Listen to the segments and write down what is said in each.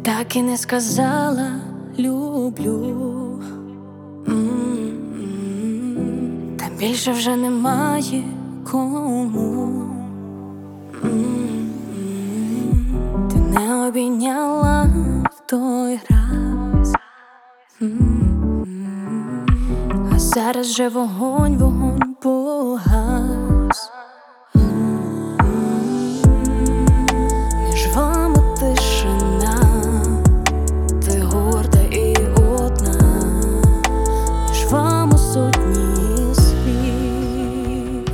так і не сказала люблю. Та більше вже немає кому. Ти не обійняла в той раз, а зараз же вогонь погас. Між вами тишина, ти горда і одна, між вами сотні слів.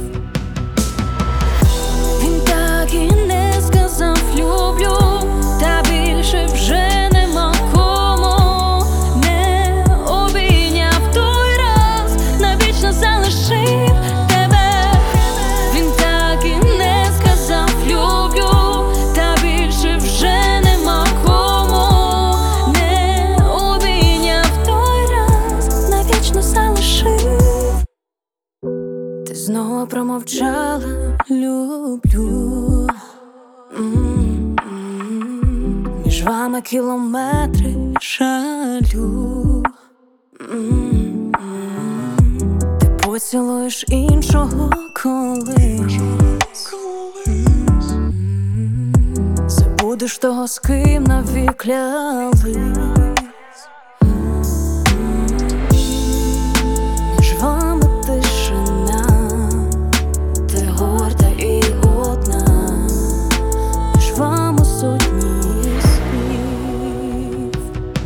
Він так і не сказав люблю, та більше вже нема кому. Не обійняв той раз, навічно залишив тебе. Він так і не сказав люблю, та більше вже нема кому. Не обійняв той раз, навічно залишив. Ти знову промовчала люблю. Між вами кілометри жалю. Ти поцілуєш іншого колись, забудеш того, з ким навік клялись. Між вами тишина, ти горда і одна, між вами сотні слів.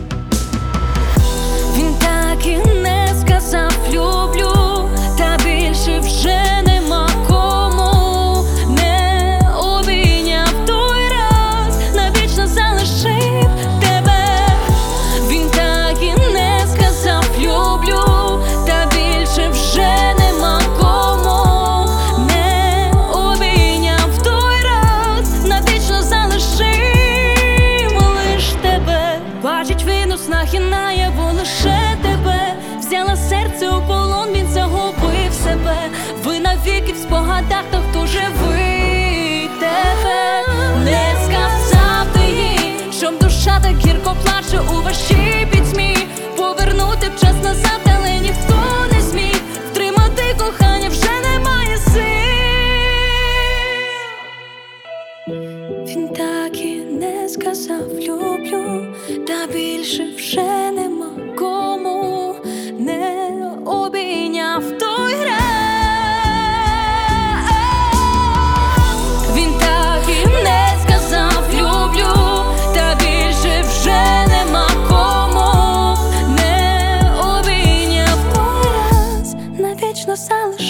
Він так і не сказав люблю, та більше вже нема кому. Не обійняв той раз, навічно залишив тебе. Він так і не сказав люблю, та більше вже нема кому. Не обійняв той раз, навічно залишив лиш тебе. Бачить він у снах і наяву лише тебе. Взяла серце у полон, він загубив себе. Ви навіки в спогадах, то хто живий тебе. Не сказав ти їй, щоб душа так гірко плаче у вашій пітьмі. Повернути б час назад, але ніхто не зміг. Втримати кохання вже немає сил. Він так і не сказав люблю, та більше вже нема кому. Не обійняв той раз. Він так і не сказав люблю, та більше вже нема кому. Не обійняв той раз, навічно залишив.